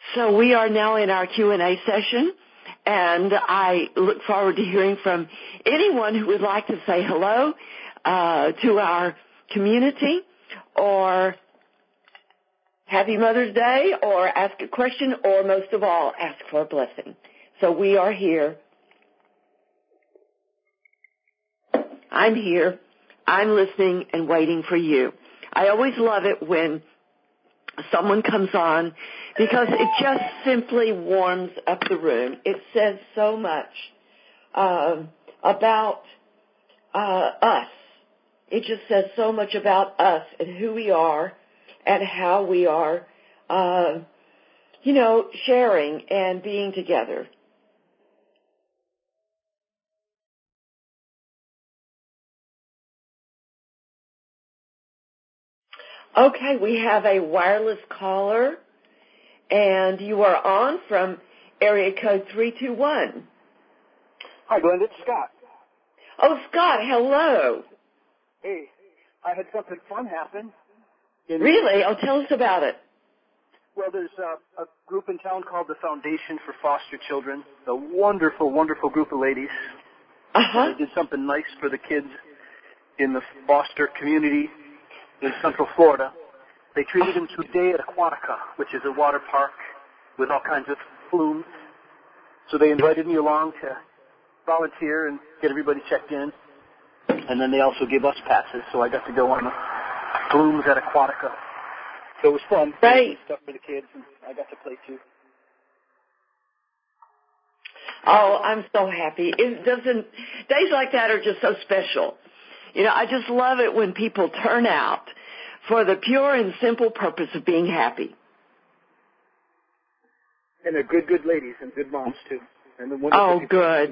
So we are now in our Q&A session, and I look forward to hearing from anyone who would like to say hello to our community, or Happy Mother's Day, or ask a question, or most of all, ask for a blessing. So we are here. I'm here. I'm listening and waiting for you. I always love it when someone comes on because it just simply warms up the room. It says so much about us. It just says so much about us and who we are and how we are, sharing and being together. Okay, we have a wireless caller, and you are on from area code 321. Hi, Glenda. It's Scott. Oh, Scott, hello. Hey, I had something fun happen. Really? Oh, tell us about it. Well, there's a group in town called the Foundation for Foster Children, a wonderful, wonderful group of ladies. Uh-huh. They did something nice for the kids in the foster community in Central Florida. They treated them to a day at Aquatica, which is a water park with all kinds of flumes. So they invited me along to volunteer and get everybody checked in. And then they also gave us passes, so I got to go on the flumes at Aquatica. So it was fun. Right. Stuff for the kids, and I got to play too. Oh, I'm so happy. Days like that are just so special. I just love it when people turn out for the pure and simple purpose of being happy. And they're good ladies and good moms, too. And the oh, good.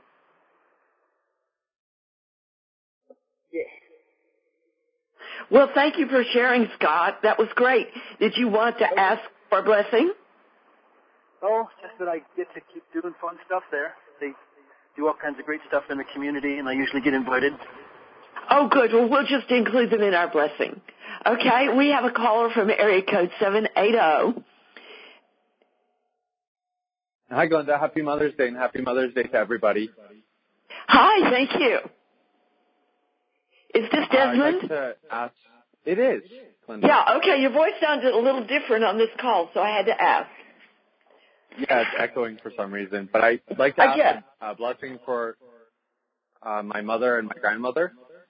Yeah. Well, thank you for sharing, Scott. That was great. Did you want to ask for a blessing? Oh, just that I get to keep doing fun stuff there. They do all kinds of great stuff in the community, and I usually get invited. Oh, good. Well, we'll just include them in our blessing. Okay, we have a caller from area code 780. Hi, Glenda. Happy Mother's Day, and Happy Mother's Day to everybody. Hi, thank you. Is this Desmond? I'd like to ask. It is, Glenda. Yeah, okay. Your voice sounded a little different on this call, so I had to ask. Yeah, it's echoing for some reason. But I'd like to ask a blessing for my mother and my grandmother.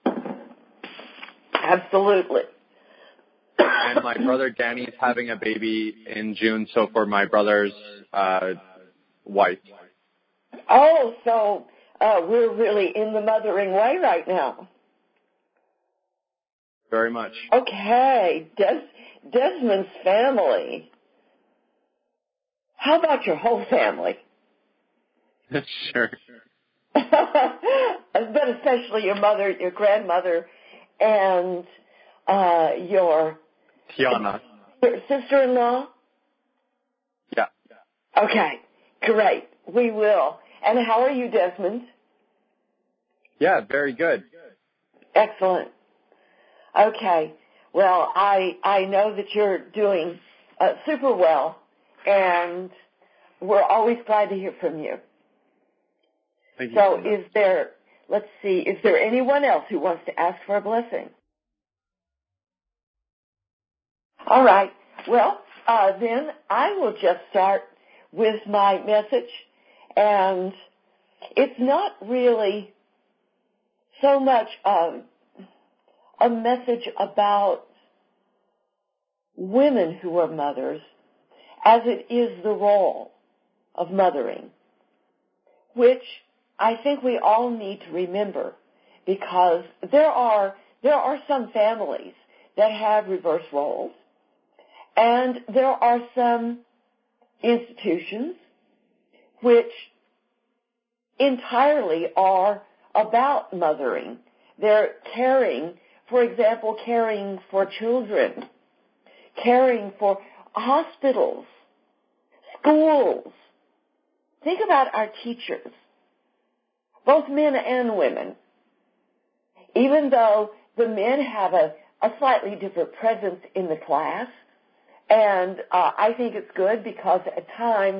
Absolutely. And my brother Danny's having a baby in June, so for my brother's wife. Oh, so we're really in the mothering way right now. Very much. Okay, Desmond's family. How about your whole family? Sure. But especially your mother, your grandmother, and your Tiana. Your sister-in-law? Yeah. Okay, great. We will. And how are you, Desmond? Yeah, very good. Excellent. Okay. Well, I know that you're doing super well, and we're always glad to hear from you. Thank you. So is there anyone else who wants to ask for a blessing? All right. Well, then I will just start with my message, and it's not really so much a message about women who are mothers as it is the role of mothering, which I think we all need to remember, because there are some families that have reverse roles, and there are some institutions which entirely are about mothering. They're caring, for example, caring for children, caring for hospitals, schools. Think about our teachers, both men and women. Even though the men have a slightly different presence in the class, And I think it's good because at times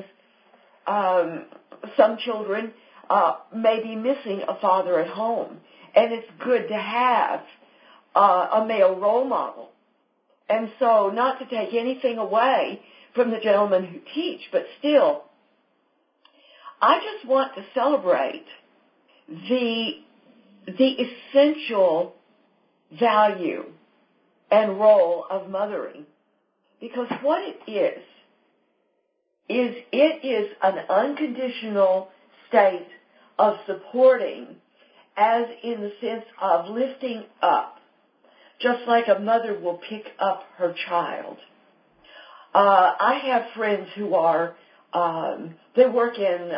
some children may be missing a father at home. And it's good to have a male role model. And so not to take anything away from the gentlemen who teach, but still, I just want to celebrate the essential value and role of mothering. Because what it is it is an unconditional state of supporting, as in the sense of lifting up, just like a mother will pick up her child. I have friends who are, they work in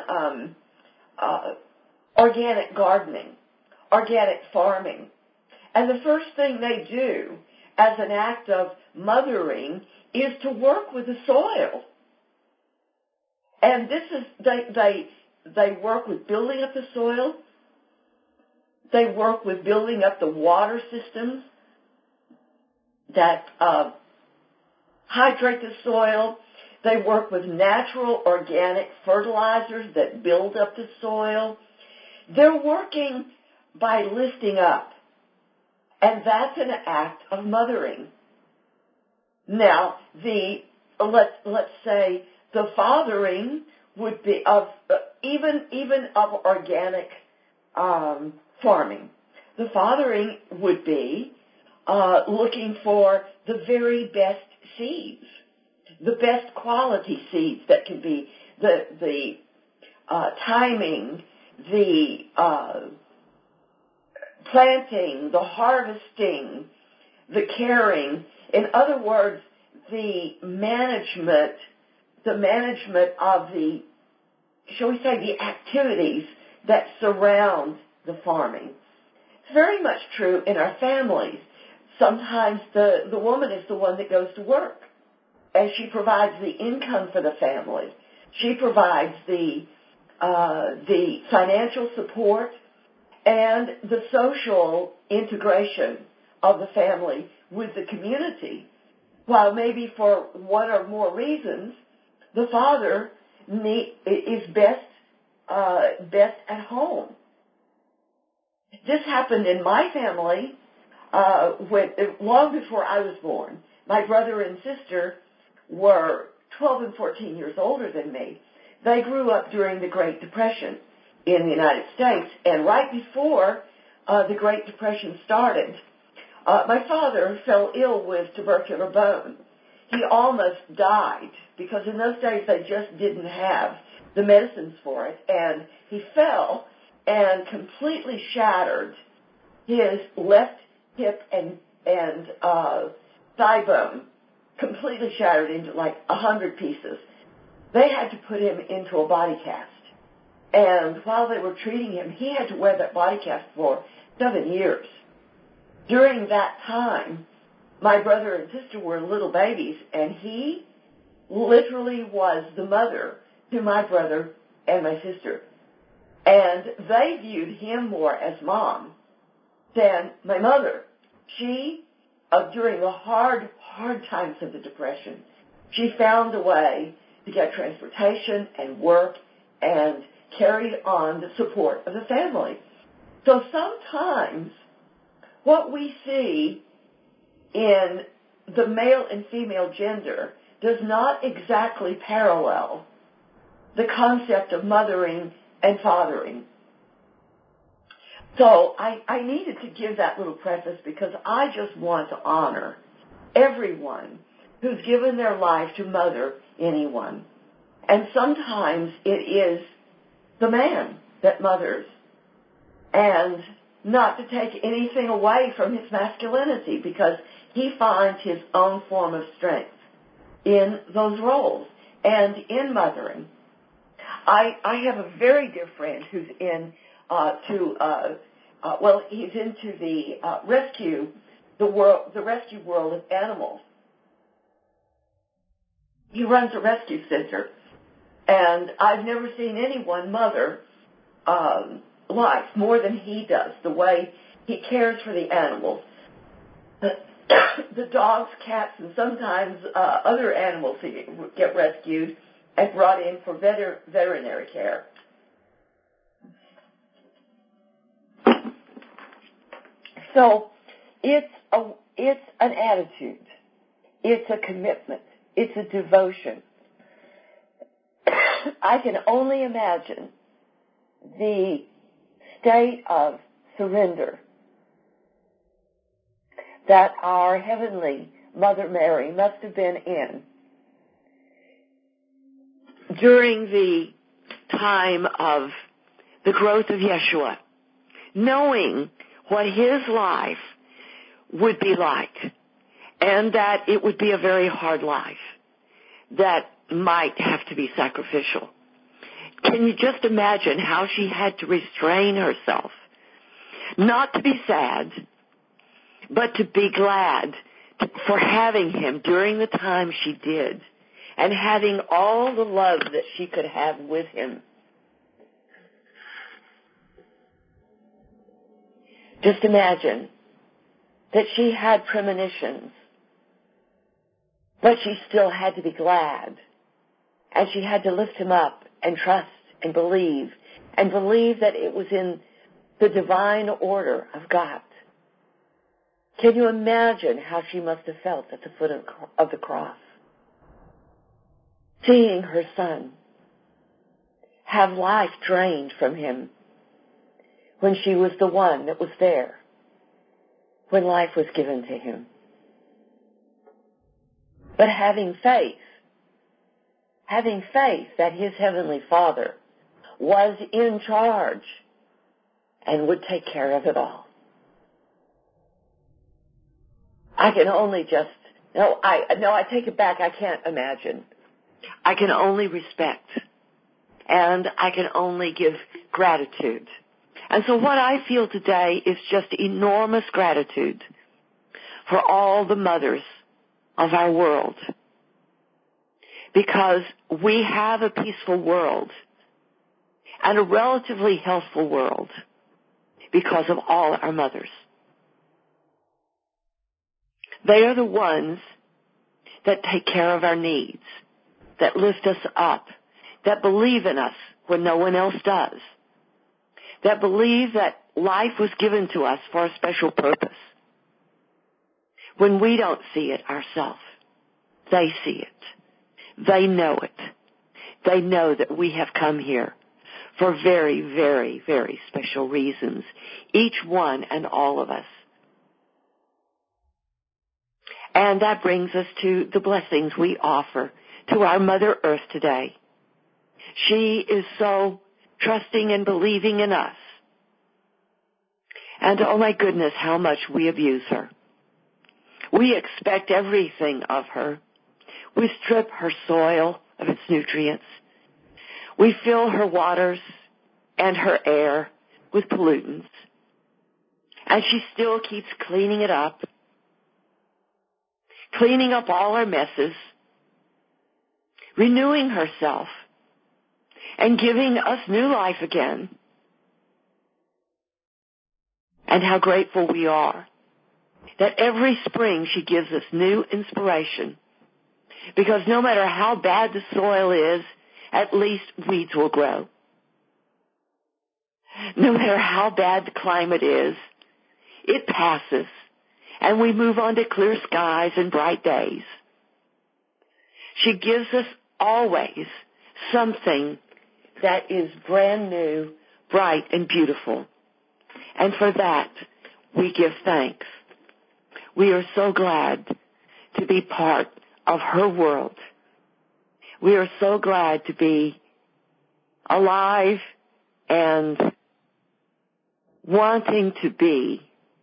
organic gardening, organic farming. And the first thing they do as an act of mothering is to work with the soil. And this is, they work with building up the soil. They work with building up the water systems that hydrate the soil. They work with natural organic fertilizers that build up the soil. They're working by lifting up. And that's an act of mothering. Now, let's say the fathering would be of even of organic farming. The fathering would be looking for the very best seeds, the best quality seeds that can be the timing, the planting, the harvesting, the caring. In other words, the management of the, shall we say, the activities that surround the farming. It's very much true in our families. Sometimes the woman is the one that goes to work, and she provides the income for the family. She provides the financial support and the social integration of the family with the community. While maybe for one or more reasons, the father is best at home. This happened in my family long before I was born. My brother and sister were 12 and 14 years older than me. They grew up during the Great Depression in the United States, and right before the Great Depression started, my father fell ill with tubercular bone. He almost died because in those days they just didn't have the medicines for it, and he fell and completely shattered his left hip and thigh bone, completely shattered into like 100 pieces. They had to put him into a body cast. And while they were treating him, he had to wear that body cast for 7 years. During that time, my brother and sister were little babies, and he literally was the mother to my brother and my sister. And they viewed him more as mom than my mother. She, during the hard times of the Depression, she found a way to get transportation and work and carried on the support of the family. So sometimes what we see in the male and female gender does not exactly parallel the concept of mothering and fathering. So I needed to give that little preface because I just want to honor everyone who's given their life to mother anyone. And sometimes it is the man that mothers, and not to take anything away from his masculinity, because he finds his own form of strength in those roles and in mothering. I have a very dear friend who's he's into the rescue world of animals. He runs a rescue center, and I've never seen anyone mother life more than he does, the way he cares for the animals. the dogs, cats, and sometimes other animals get rescued and brought in for veterinary care. So it's an attitude. It's a commitment. It's a devotion. I can only imagine the state of surrender that our Heavenly Mother Mary must have been in during the time of the growth of Yeshua, knowing what his life would be like, and that it would be a very hard life that might have to be sacrificial. Can you just imagine how she had to restrain herself, not to be sad, but to be glad for having him during the time she did, and having all the love that she could have with him. Just imagine that she had premonitions, but she still had to be glad, and she had to lift him up and trust and believe that it was in the divine order of God. Can you imagine how she must have felt at the foot of the cross, seeing her son have life drained from him when she was the one that was there when life was given to him? But having faith that his Heavenly Father was in charge and would take care of it all. I can only I take it back. I can't imagine. I can only respect, and I can only give gratitude. And so what I feel today is just enormous gratitude for all the mothers of our world, because we have a peaceful world and a relatively healthful world because of all our mothers. They are the ones that take care of our needs, that lift us up, that believe in us when no one else does, that believe that life was given to us for a special purpose. When we don't see it ourselves, they see it. They know it. They know that we have come here for very, very, very special reasons, each one and all of us. And that brings us to the blessings we offer to our Mother Earth today. She is so trusting and believing in us. And oh my goodness, how much we abuse her. We expect everything of her. We strip her soil of its nutrients. We fill her waters and her air with pollutants. And she still keeps cleaning it up, cleaning up all our messes, renewing herself, and giving us new life again. And how grateful we are that every spring she gives us new inspiration. Because no matter how bad the soil is, at least weeds will grow. No matter how bad the climate is, it passes, and we move on to clear skies and bright days. She gives us always something that is brand new, bright, and beautiful. And for that, we give thanks. We are so glad to be part of her world. We are so glad to be alive and wanting to be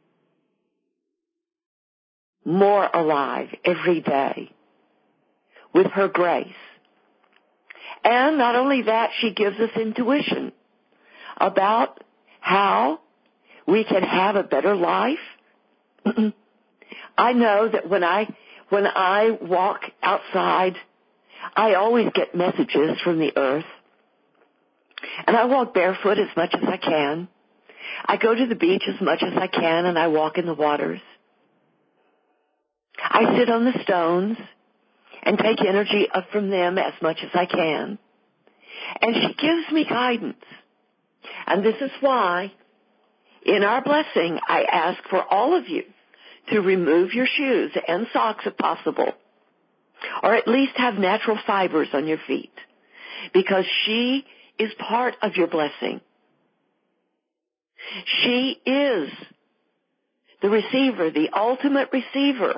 more alive every day with her grace. And not only that, she gives us intuition about how we can have a better life. I know that when I walk outside, I always get messages from the earth. And I walk barefoot as much as I can. I go to the beach as much as I can, and I walk in the waters. I sit on the stones and take energy up from them as much as I can. And she gives me guidance. And this is why, in our blessing, I ask for all of you to remove your shoes and socks if possible, or at least have natural fibers on your feet, because she is part of your blessing. She is the receiver, the ultimate receiver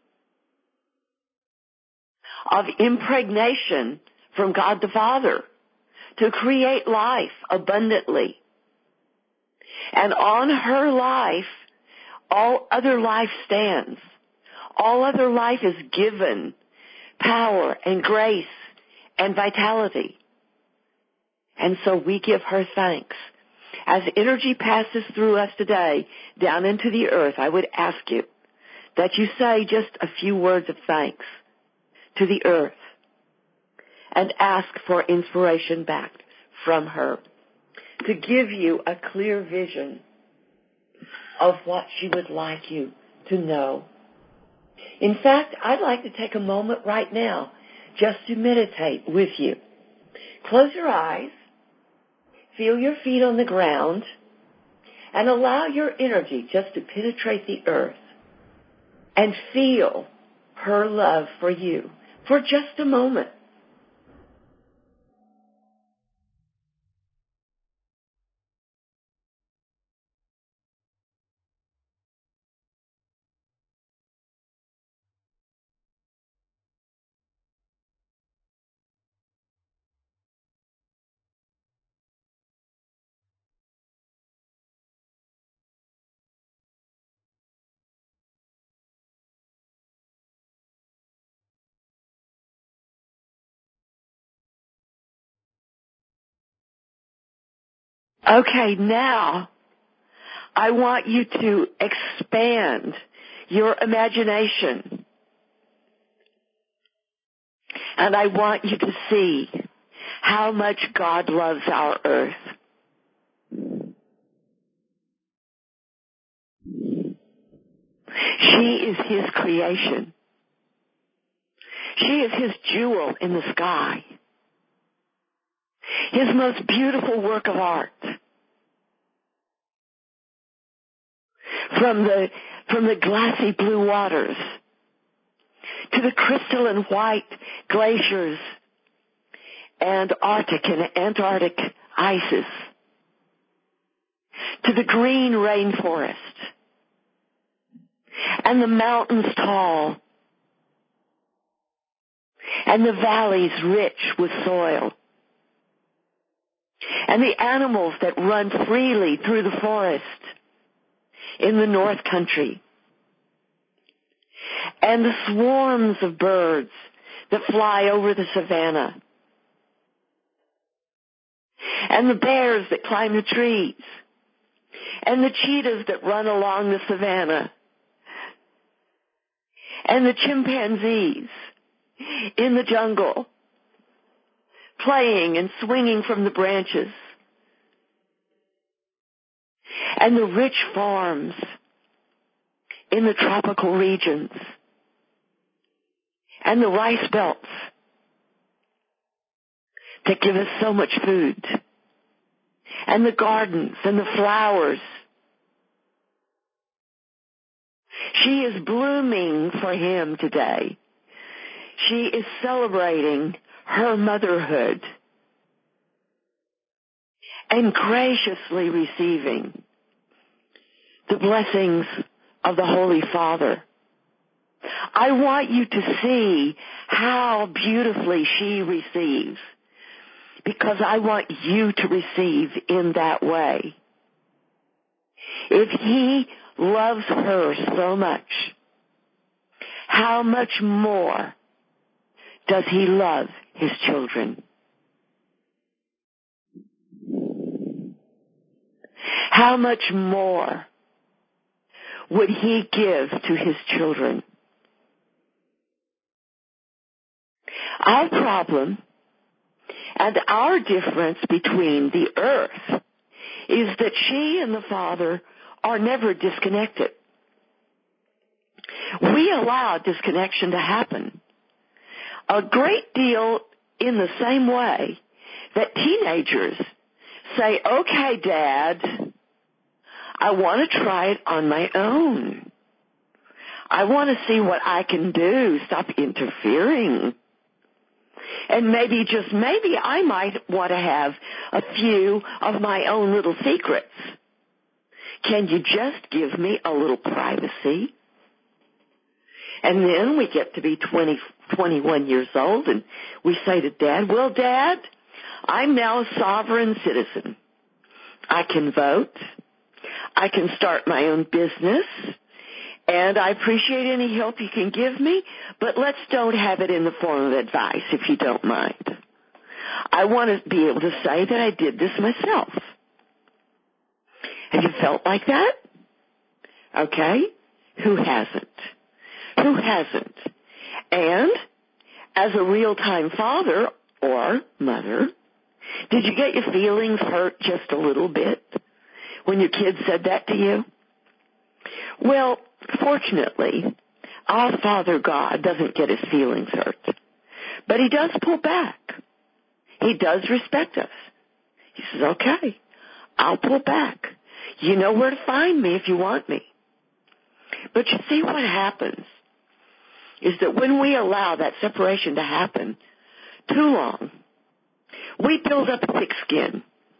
of impregnation from God the Father to create life abundantly. And on her life, all other life stands. All other life is given power and grace and vitality. And so we give her thanks. As energy passes through us today down into the earth, I would ask you that you say just a few words of thanks to the earth and ask for inspiration back from her to give you a clear vision of what she would like you to know. In fact, I'd like to take a moment right now just to meditate with you. Close your eyes, feel your feet on the ground, and allow your energy just to penetrate the earth and feel her love for you for just a moment. Okay, now I want you to expand your imagination. And I want you to see how much God loves our earth. She is His creation. She is His jewel in the sky. His most beautiful work of art. From the glassy blue waters to the crystalline white glaciers and Arctic and Antarctic ices, to the green rainforest and the mountains tall and the valleys rich with soil and the animals that run freely through the forest in the North Country, and the swarms of birds that fly over the savanna, and the bears that climb the trees, and the cheetahs that run along the savanna, and the chimpanzees in the jungle, playing and swinging from the branches, and the rich farms in the tropical regions, and the rice belts that give us so much food, and the gardens and the flowers. She is blooming for Him today. She is celebrating her motherhood and graciously receiving the blessings of the Holy Father. I want you to see how beautifully she receives, because I want you to receive in that way. If He loves her so much, how much more does He love His children? How much more would He give to His children? Our problem and our difference between the earth is that she and the Father are never disconnected. we allow disconnection to happen a great deal in the same way that teenagers say, okay, Dad, I want to try it on my own. I want to see what I can do. Stop interfering. And maybe, just maybe, I might want to have a few of my own little secrets. Can you just give me a little privacy? And then we get to be 20, 21 years old, and we say to Dad, well, Dad, I'm now a sovereign citizen. I can vote. I can start my own business. And I appreciate any help you can give me, but let's don't have it in the form of advice, if you don't mind. I want to be able to say that I did this myself. Have you felt like that? Okay. Who hasn't? Who hasn't? And as a real-time father or mother, did you get your feelings hurt just a little bit when your kid said that to you? Well, fortunately, our Father God doesn't get his feelings hurt, but he does pull back. He does respect us. He says, okay, I'll pull back. You know where to find me if you want me. But you see, what happens is that when we allow that separation to happen too long, we build up a thick skin.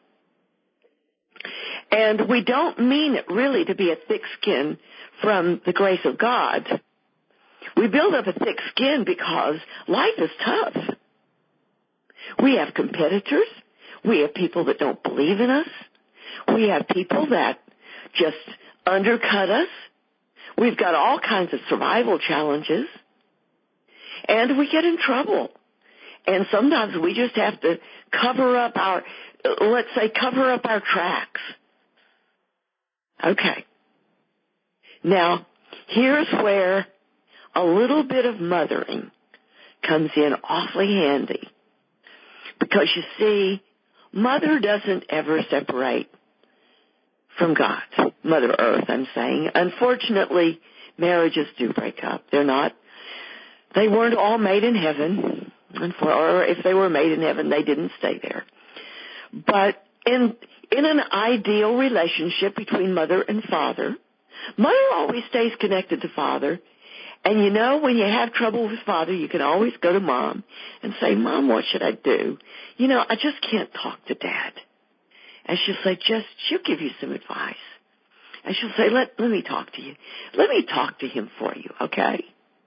And we don't mean it really to be a thick skin from the grace of God. We build up a thick skin because life is tough. We have competitors. We have people that don't believe in us. We have people that just undercut us. We've got all kinds of survival challenges. And we get in trouble. And sometimes we just have to cover up our tracks. Okay. Now, here's where a little bit of mothering comes in awfully handy. Because you see, Mother doesn't ever separate from God. Mother Earth, I'm saying. Unfortunately, marriages do break up. They weren't all made in heaven. Or if they were made in heaven, they didn't stay there. But in an ideal relationship between mother and father, mother always stays connected to father. And you know, when you have trouble with father, you can always go to mom and say, Mom, what should I do? You know, I just can't talk to Dad. And she'll say, she'll give you some advice. And she'll say, let me talk to you. Let me talk to him for you, okay?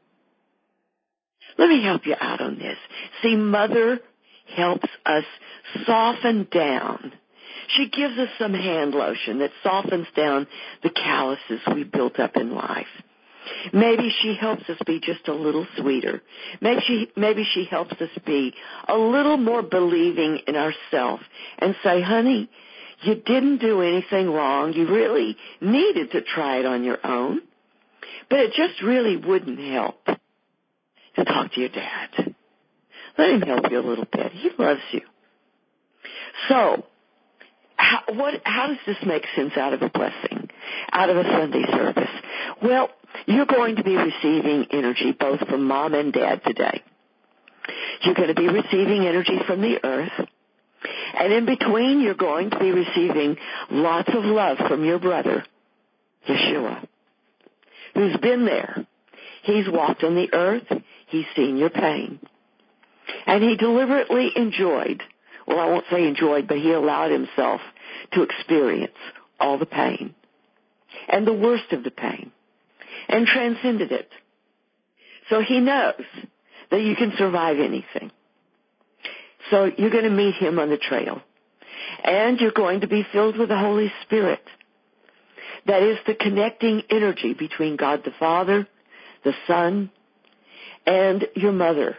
Let me help you out on this. See, Mother helps us soften down. She gives us some hand lotion that softens down the calluses we built up in life. Maybe she helps us be just a little sweeter. Maybe she helps us be a little more believing in ourselves and say, honey, you didn't do anything wrong. You really needed to try it on your own. But it just really wouldn't help to talk to your dad. Let him help you a little bit. He loves you. So, how does this make sense out of a blessing, out of a Sunday service? Well, you're going to be receiving energy both from Mom and Dad today. You're going to be receiving energy from the earth. And in between, you're going to be receiving lots of love from your brother, Yeshua, who's been there. He's walked on the earth. He's seen your pain. And he deliberately enjoyed, well, I won't say enjoyed, but he allowed himself to experience all the pain and the worst of the pain and transcended it. So he knows that you can survive anything. So you're going to meet him on the trail. And you're going to be filled with the Holy Spirit. That is the connecting energy between God the Father, the Son, and your mother.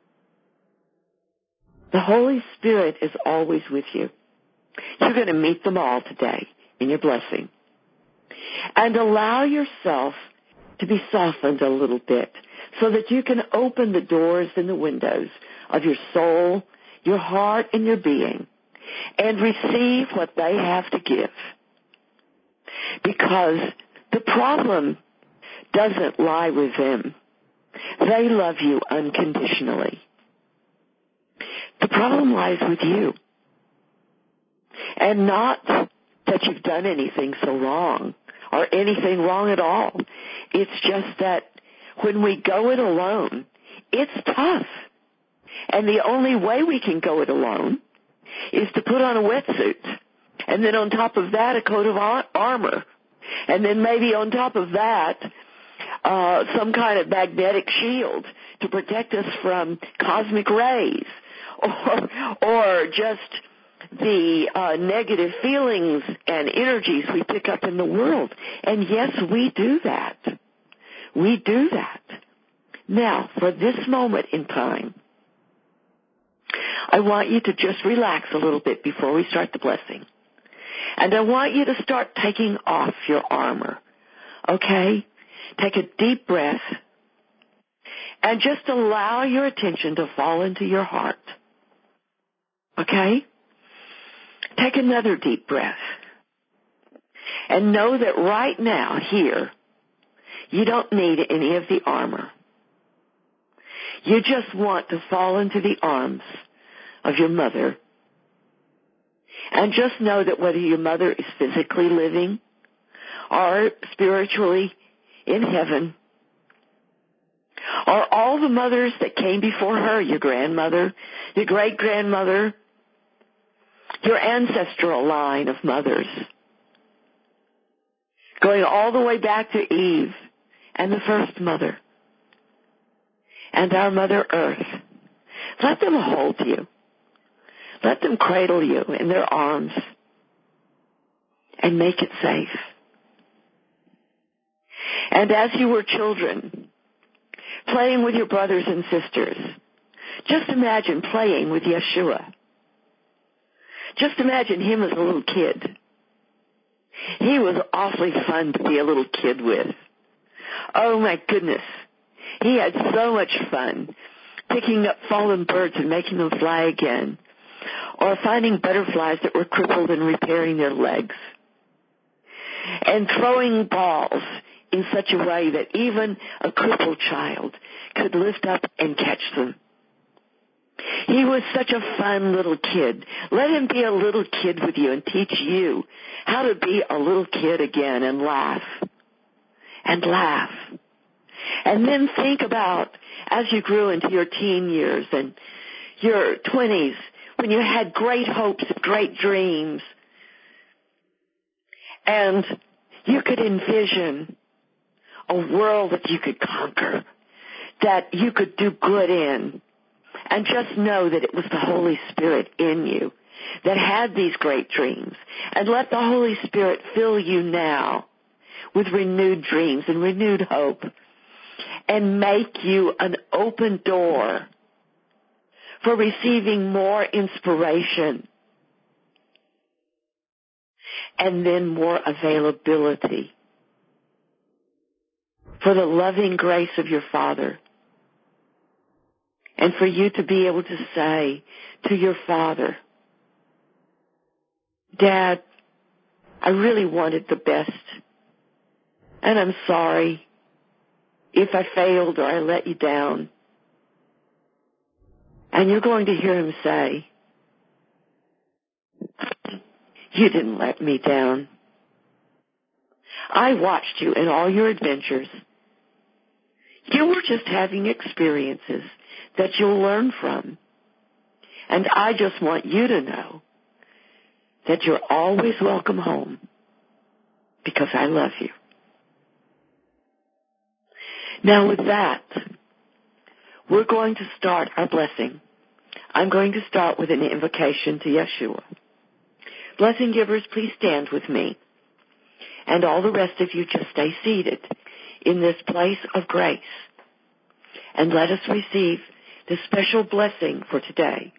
The Holy Spirit is always with you. You're going to meet them all today in your blessing. And allow yourself to be softened a little bit so that you can open the doors and the windows of your soul, your heart, and your being and receive what they have to give. Because the problem doesn't lie with them. They love you unconditionally. The problem lies with you. And not that you've done anything so wrong or anything wrong at all. It's just that when we go it alone, it's tough. And the only way we can go it alone is to put on a wetsuit. And then on top of that, a coat of armor. And then maybe on top of that, some kind of magnetic shield to protect us from cosmic rays or just the negative feelings and energies we pick up in the world. And yes, we do that. We do that. Now, for this moment in time, I want you to just relax a little bit before we start the blessing. And I want you to start taking off your armor. Okay? Take a deep breath and just allow your attention to fall into your heart. Okay? Take another deep breath. And know that right now, here, you don't need any of the armor. You just want to fall into the arms of your mother. And just know that whether your mother is physically living or spiritually in heaven, or all the mothers that came before her, your grandmother, your great-grandmother, your ancestral line of mothers, going all the way back to Eve and the first mother, and our Mother Earth. Let them hold you. Let them cradle you in their arms and make it safe. And as you were children, playing with your brothers and sisters, just imagine playing with Yeshua. Just imagine him as a little kid. He was awfully fun to be a little kid with. Oh my goodness. He had so much fun picking up fallen birds and making them fly again, or finding butterflies that were crippled and repairing their legs, and throwing balls in such a way that even a crippled child could lift up and catch them. He was such a fun little kid. Let him be a little kid with you and teach you how to be a little kid again and laugh. And laugh. And then think about as you grew into your teen years and your 20s, when you had great hopes and great dreams, and you could envision a world that you could conquer, that you could do good in, and just know that it was the Holy Spirit in you that had these great dreams. And let the Holy Spirit fill you now with renewed dreams and renewed hope, and make you an open door for receiving more inspiration and then more availability for the loving grace of your Father. And for you to be able to say to your Father, Dad, I really wanted the best, and I'm sorry if I failed or I let you down. And you're going to hear him say, you didn't let me down. I watched you in all your adventures. You were just having experiences that you'll learn from. And I just want you to know that you're always welcome home because I love you. Now with that, we're going to start our blessing. I'm going to start with an invocation to Yeshua. Blessing givers, please stand with me. And all the rest of you just stay seated in this place of grace. And let us receive this special blessing for today.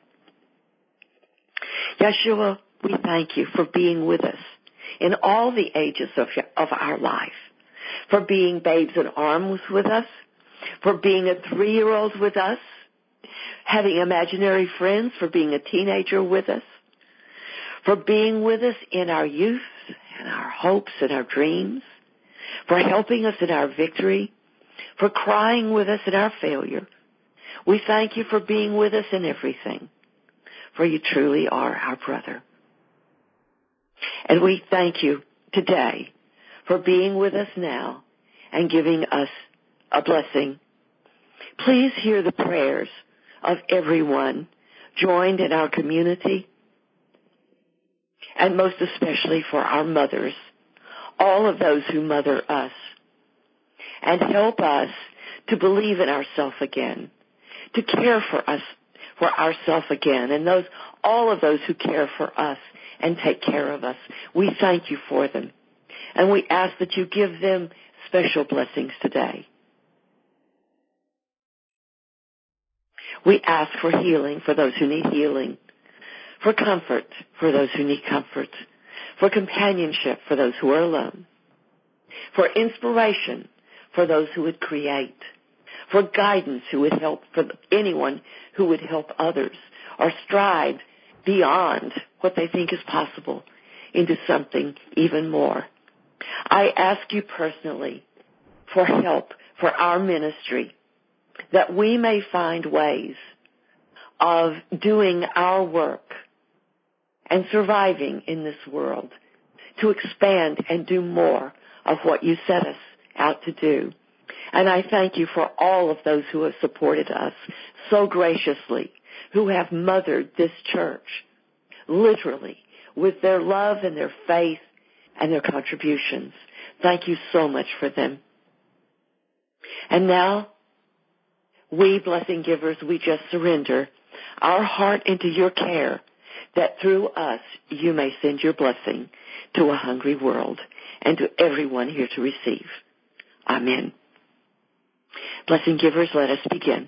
Yeshua, we thank you for being with us in all the ages of our life. For being babes in arms with us, for being a 3-year-old with us, having imaginary friends, for being a teenager with us, for being with us in our youth and our hopes and our dreams, for helping us in our victory, for crying with us in our failure. We thank you for being with us in everything, for you truly are our brother. And we thank you today for being with us now and giving us a blessing. Please hear the prayers of everyone joined in our community, and most especially for our mothers, all of those who mother us, and help us to believe in ourselves again, to care for us, for ourselves again, and all of those who care for us and take care of us. We thank you for them, and we ask that you give them special blessings today. We ask for healing for those who need healing, for comfort for those who need comfort, for companionship for those who are alone, for inspiration for those who would create, for guidance who would help, for anyone who would help others or strive beyond what they think is possible into something even more. I ask you personally for help for our ministry, that we may find ways of doing our work and surviving in this world, to expand and do more of what you set us out to do. And I thank you for all of those who have supported us so graciously, who have mothered this church, literally, with their love and their faith and their contributions. Thank you so much for them. And now, we, blessing givers, we just surrender our heart into your care, that through us you may send your blessing to a hungry world and to everyone here to receive. Amen. Blessing givers, let us begin.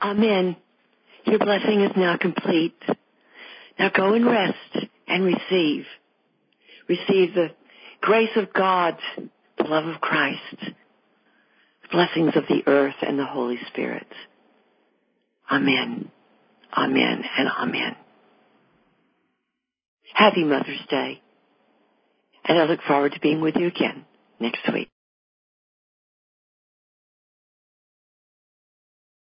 Amen. Your blessing is now complete. Now go and rest and receive. Receive the grace of God, the love of Christ, the blessings of the earth and the Holy Spirit. Amen. Amen and amen. Happy Mother's Day. And I look forward to being with you again next week.